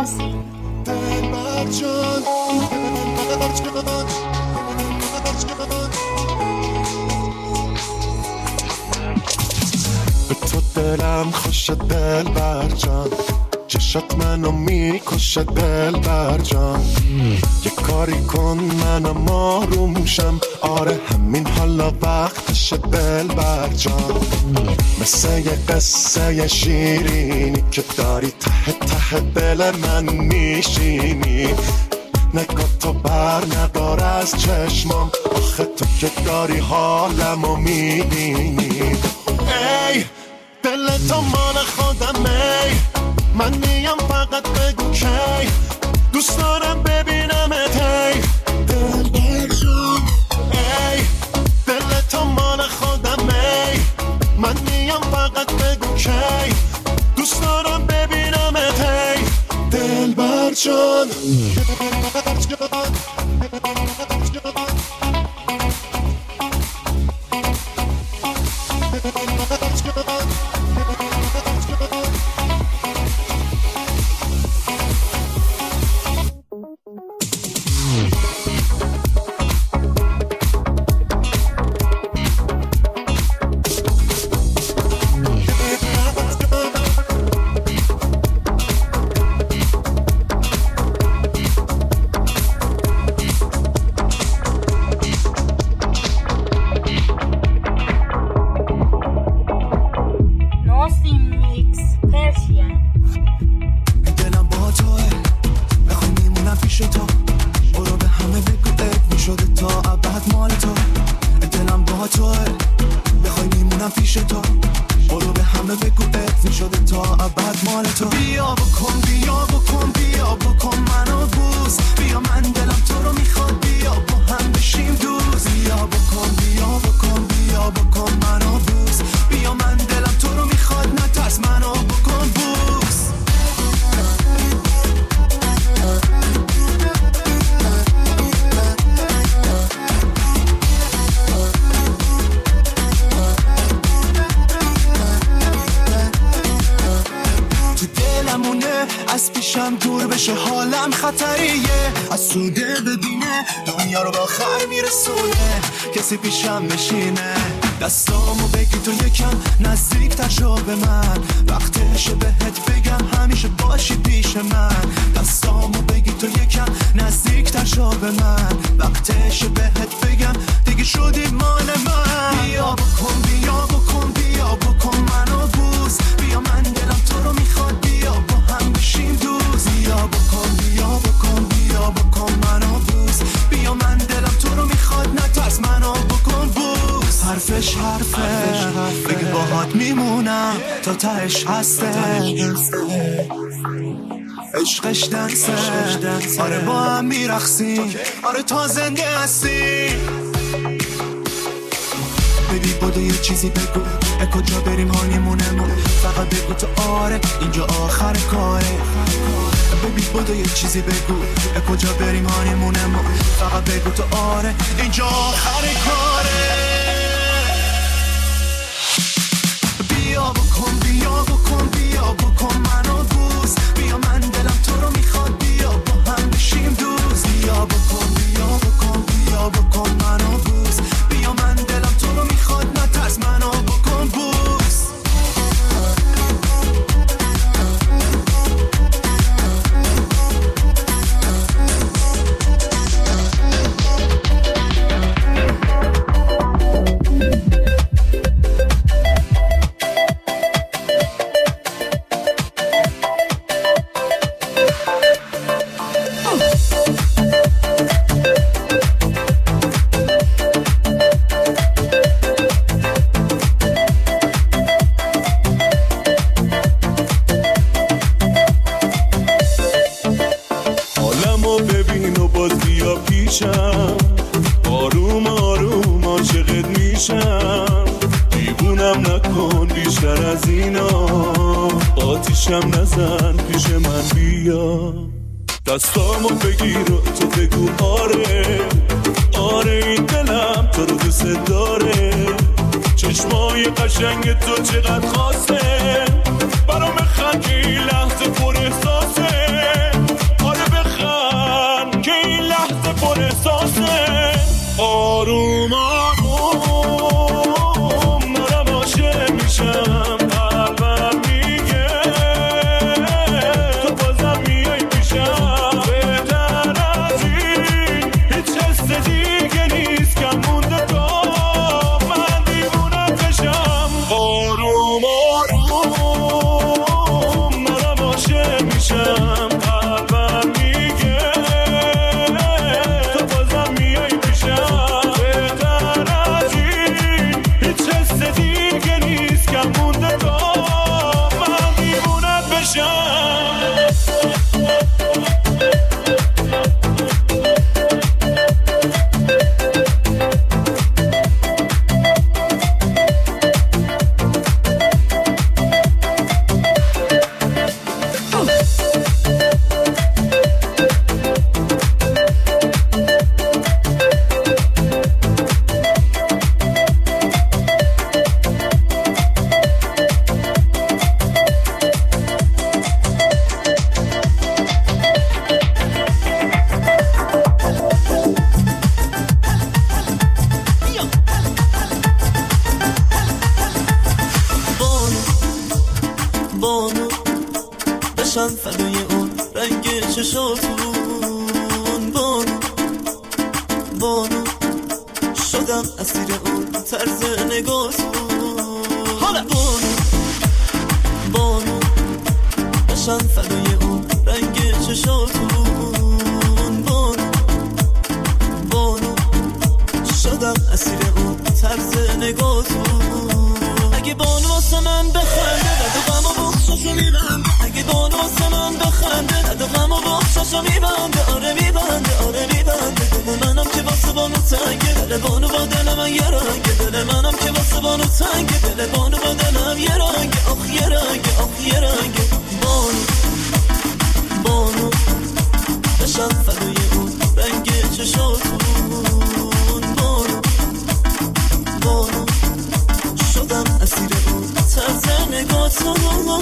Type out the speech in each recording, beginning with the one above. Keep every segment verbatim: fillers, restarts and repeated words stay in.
ناسی دلبر جان دلبر جان به تو دلم خوشه دلبر جان چشات منو میکشه دلبر جان یه کاری کن منم آروم شم آره همین حالا وقتشه دلبر جان مثل یه قصه شیرینی که داری ته ته دل من میشینی نگاه تو بر ندار از چشمام آخه تو که داری حالمو میبینی ای دل تو مال خودم ای من میام فقط بگو کی دوست دارم ببینمت ای دلبر جون ای دل تو مال خودم ای من میام فقط بگو کی دوست دارم ببینمت ای دلبر جون کسی پیشم بشینه دستامو بگی تو یکم نزدیک تر شو به من وقتشه بهت بگم همیشه باشی پیش من دستامو بگی تو یکم نزدیک تر شو به من وقتشه بهت بگم دیگه شدی مال من بیا بکن بیا بکن بیا بکن منو بوس بیا من دلم تو رو میخواد بیا با هم بشیم دوست بیا بکن بیا بکن بیا بکن منو بوس بیا من دلم تو رو میخواد نترس منو بکن بوس حرفش حرفه بگه باهات میمونم تا تهش هسته عشقش دنسه آره با هم میرخسیم آره تا زنده هستیم ببی بوده یه چیزی بگو اه کجا بریم هانیمونمون فقط بگو تو آره اینجا آخر کاره ببی بوده یه چیزی بگو اه کجا بریم هانیمونمون فقط بگو تو آره اینجا آخر کاره بیا بکن بیا بکن بیا بکن منو بوس بیا من دلم تو رو میخواد بیا با هم بشیم دوست بیا بکن بیا بکن بیا بکن منو بوس بیا من دلم تو رو میخواد نترس منو بکن بوس آروم آروم عاشقت میشم دیوونم نکن بیشتر از اینا آتیشم نزن پیش من بیا دستامو بگیر و تو بگو آره آره این دلم تو رو دوست داره چشمای قشنگ تو چقدر خاصه برام خندی لحظه پر احساسه بشم فدای اون رنگ چشاتون. بانو بانو شدم اسیر اون طرز نگاتون. بانو بانو بشم فدای اون رنگ چشاتون. بانو بانو شدم اسیر اون طرز نگاتون. اگه بانو واسه من بخنده ند و غم و بخشاشو میبنده. اگه بانو واسه من بخنده ند و غم و بخشاشو میبنده. آره میبنده آره میبنده. دل منم که واسه بانو تنگه، دل بانو با دل من یه رنگه. دل منم که واسه بانو تنگه، دل بانو با دلم یه رنگه. آخ یه رنگه آخ یه رنگه. بانو بانو بشم فدای اون رنگ چشاتون. بانو بانو شدم اسیر اون طرز نگاتون.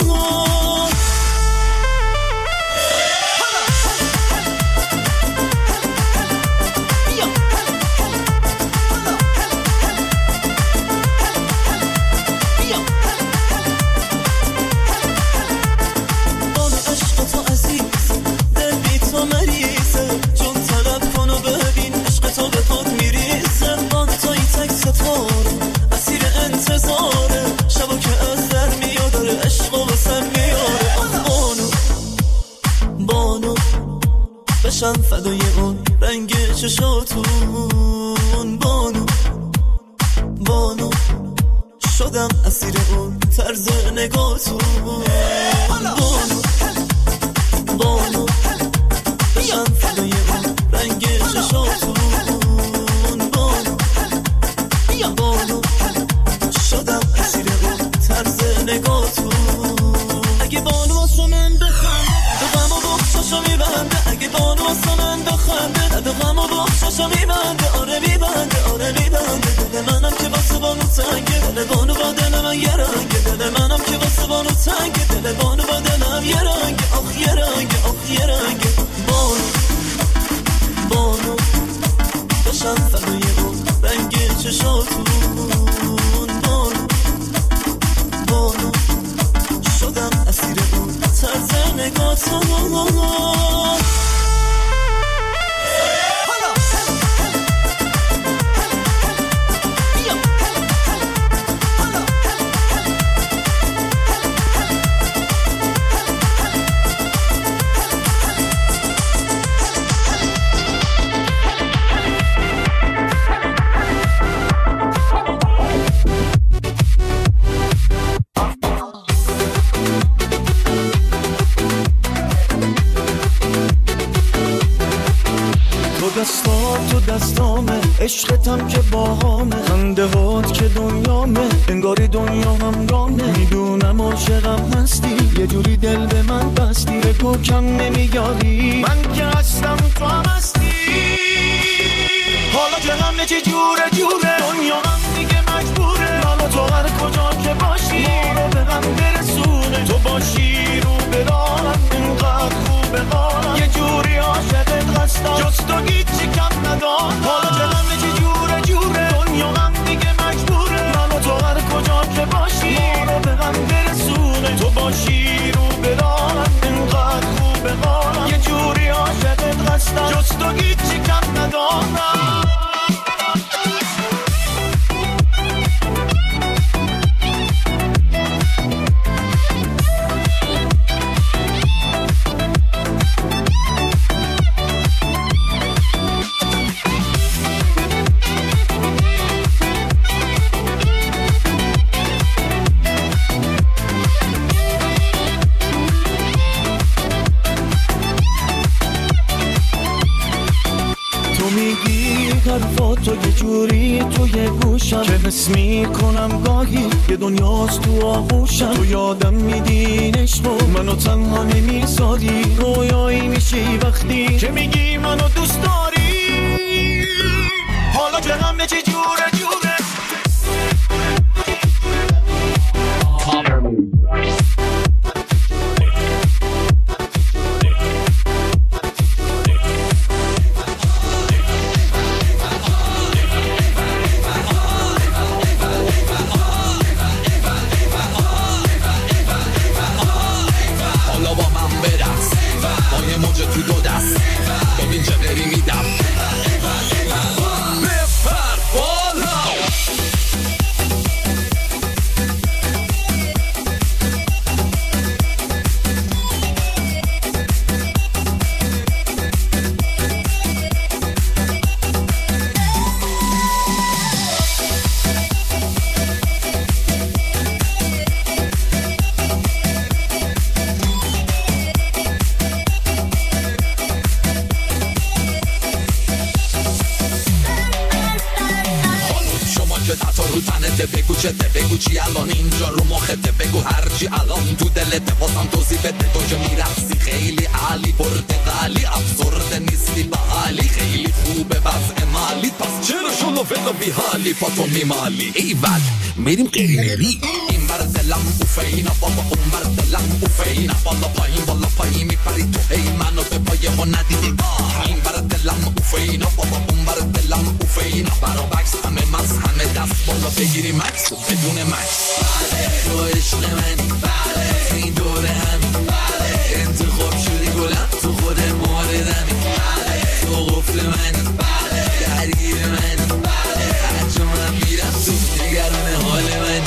بشم فدای اون رنگ چشاتون. بانو بانو شدم اسیر اون طرز نگاتون. بانو بانو بشم فدای اون رنگ چشاتون. بانو بانو شدم اسیر اون طرز نگاتون. اگه بانو واسه من بخنده دو غم و بخشاشو میبنده. اگه بانو واسه من بخنده دو غم و بخشاشو میبنده. آره میبنده آره میبنده. دل منم که واسه بانو تنگه، دل بانو با دل من یه رنگه. دل منم که واسه بانو تنگه، دل بانو با دلم یه رنگه. آخ یه رنگه آخ یه رنگه. بانو بانو بشم فدای اون رنگ چشاتون. بانو بانو شدم اسیر اون طرز نگاتون. تو دستامه، عشقتم که باهامه، خنده هات که دنیامه، انگاری دنیا هم رامه. میدونم عاشقم هستی، یه جوری دل به من بستی، بگو کم نمیگاری من که هستم تو هم هستی. حالا جهنم چه جوره جوره، دنیا هم دیگه مجبوره، حالا تو هر کجا که باشی ما رو به هم برسونه. تو باشی رو به راهم، اینقدر خوبه حالم، یه جوری عاشقت هستم جز تو هیچی کم ندارم. حالا جهنم چه جوره جوره، دنیا هم دیگه مجبوره، حالا تو هر کجا که باشی ما رو به هم برسونه. تو باشی رو به راهم، اینقدر خوبه حالم، یه جوری عاشقت هستم جز تو هیچی کم ندارم. حرفاتو یه جوری توی گوشم که حس میکنم گاهی یه دنیاست تو آغوشم. تو یادم میدین عشقو منو تنها نمیذاری، رویایی میشی وقتی که میگی منو دوست داری. حالا جهنم چه جوره جوره، چته بگو چته بگو چی الان اینجا رو مخته بگو هرچی الان تو دلت واسم توضیح بده تو که میرقصی خیلی عالی پرتقالی افسرده نیستی به حالی خیلی خوبه وضع مالی پس چرا شلو فدا بی حالی پاتو میمالی ایول میریم قیری این بر دلم اوفینا بابا اون بر دلم اوفینا بالا پایین بالا پایین میپری تو هی منو به پایه ها ندیدی این بر دلم اوفینا بابا اون بر دلم اوفینا برا بکس همه مز همه دست بالا بگیری مکس بدون مکس بله تو عشق منی بله این دوره همین بله انتخاب شدی گلم تو خود موردمی بله تو قفل منی بله درگیر منی بله هرچه من میرم تو نگران حال منی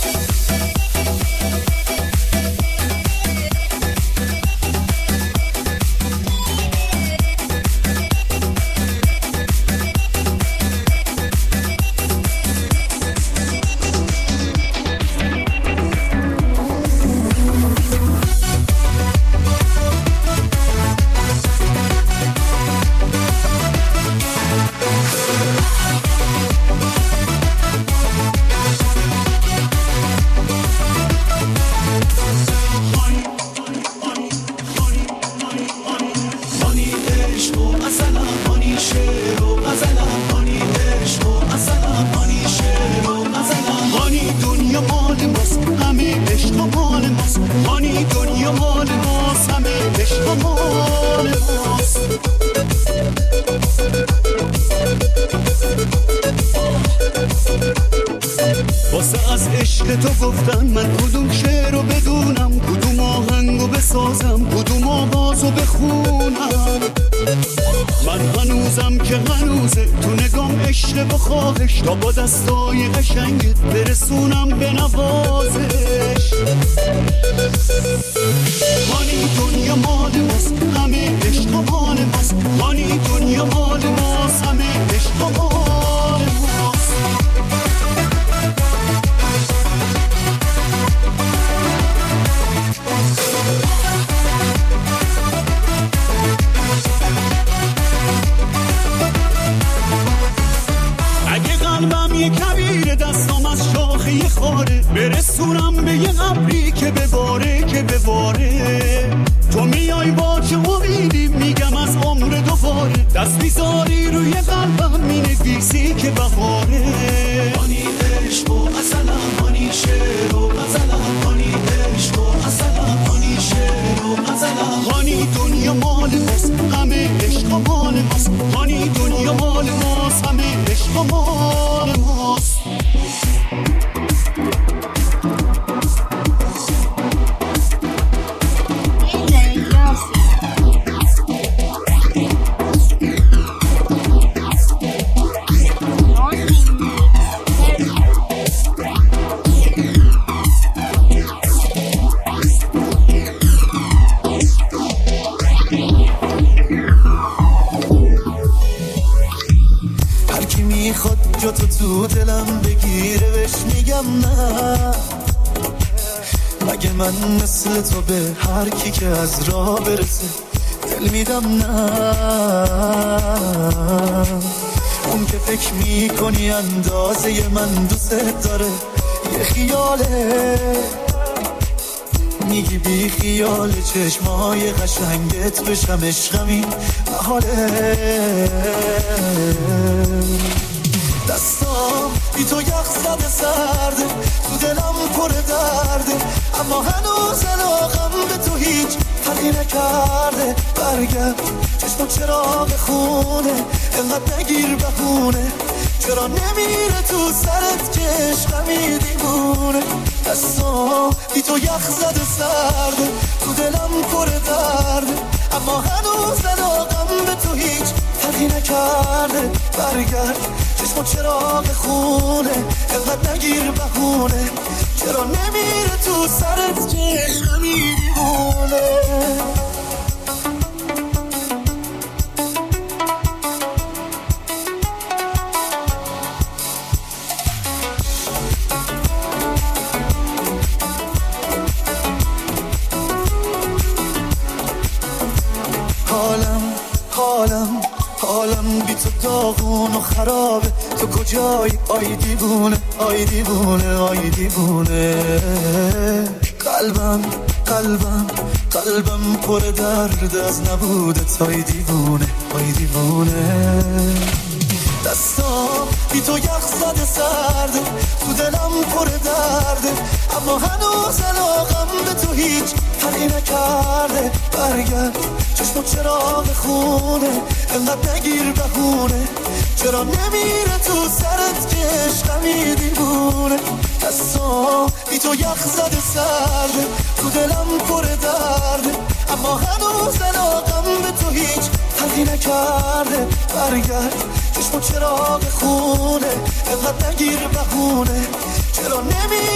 واسه از عشق تو گفتن من کدوم شعر رو بدونم کدوم آهنگ رو بسازم کدوم آواز رو بخونم من هنوزم که هنوزه تو نگام عشق و خواهش تا با دستای قشنگت برسونم به نوازش هانی دنیا مال ماست همه عشق مال ماست هانی دنیا مال ماست همه عشق مال ماست اگه قلبم یه کبیر دستم از شاخه خاره برسونم به یه قبری که بباره که بباره تو میای با چه امیدی میگم از عمر دوباره دست میذاری روی قلبم مینویسی که بهاره هانی عشق و اصلا هانی شعر و غزلا هانی عشق و اصلا هانی شعر و غزلا هانی دنیا مال ماست همه عشق مال ماست هانی دنیا مال ماست همه عشق مال ماست جا تو تو دلم بگیره بهش میگم نه مگه من مثل تو به هر کی که از راه برسه دل میدم نه اون که فکر میکنی اندازه من دوست داره یه خیاله میگی بی خیال چشمای قشنگت بشم عشقمی محاله دستام بی تو یخ زده سرده تو دلم پر درده اما هنوز علاقم به تو هیچ فرقی نکرده برگرد چشم چراغ خونه انقدر نگیر بهونه چرا نمیره تو سرت که عشقمی دیوونه دستام بی تو یخ زده سرده تو دلم پر درده اما هنوز علاقم به تو هیچ فرقی نکرده برگرد چشم چراغ خونه انقدر نگیر بهونه چرا نمیره تو سرت که عشقمی دیوونه حالم حالم حالم بی تو داغون و خرابه تو کجایی آی دیوونه آی دیوونه آی دیوونه قلبم قلبم قلبم پر درد از نبودت آی دیوونه آی دیوونه دستام بی تو یخ زده سرده تو دلم پر درده اما هنوز علاقم به تو هیچ فرقی نکرده برگرد چشم چراغ خونه انقدر نگیر بهونه چرا نمیره تو سرت که عشقمی دیوونه دستام بی تو یخ زده سرده تو دلم پر درده اما هنوز علاقم به تو هیچ فرقی نکرده برگرد چشم چراغ خونه انقدر نگیر بهونه چرا نمیره